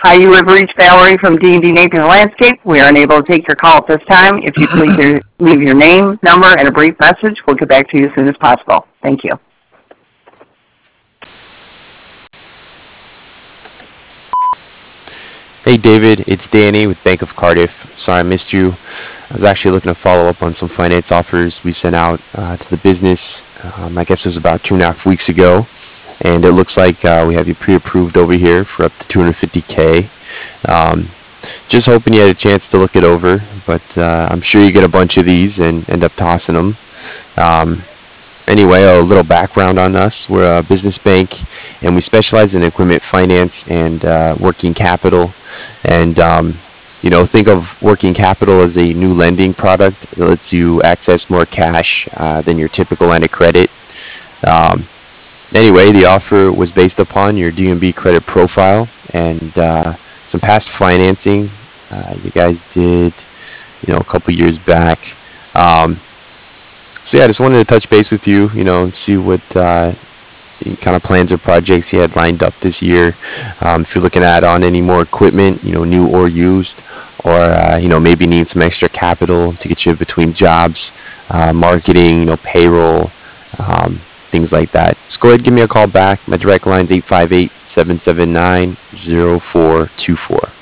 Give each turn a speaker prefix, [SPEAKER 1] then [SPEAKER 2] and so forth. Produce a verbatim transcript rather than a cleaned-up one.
[SPEAKER 1] Hi, you have reached Valerie from D and D Nature Landscape. We are unable to take your call at this time. If you can leave your, leave your name, number, and a brief message, we'll get back to you as soon as possible. Thank you.
[SPEAKER 2] Hey David, it's Danny with Bank of Cardiff. Sorry I missed you. I was actually looking to follow up on some finance offers we sent out uh, to the business. Um, I guess it was about two and a half weeks ago, and it looks like uh, we have you pre-approved over here for up to two hundred fifty K. Um, just hoping you had a chance to look it over, but uh, I'm sure you get a bunch of these and end up tossing them. Um, Anyway, a little background on us. We're a business bank, and we specialize in equipment finance and uh, working capital. And um, you know, think of working capital as a new lending product that lets you access more cash uh, than your typical line of credit. Um, anyway, the offer was based upon your D and B credit profile and uh, some past financing uh, you guys did, you know, a couple years back. Um, so yeah, I just wanted to touch base with you, you know, and see what uh, kind of plans or projects you had lined up this year. Um, if you're looking to add on any more equipment, you know, new or used, or uh, you know, maybe need some extra capital to get you between jobs, uh, marketing, you know, payroll, um, things like that. Just go ahead and give me a call back. My direct line is eight five eight, seven seven nine, zero four two four.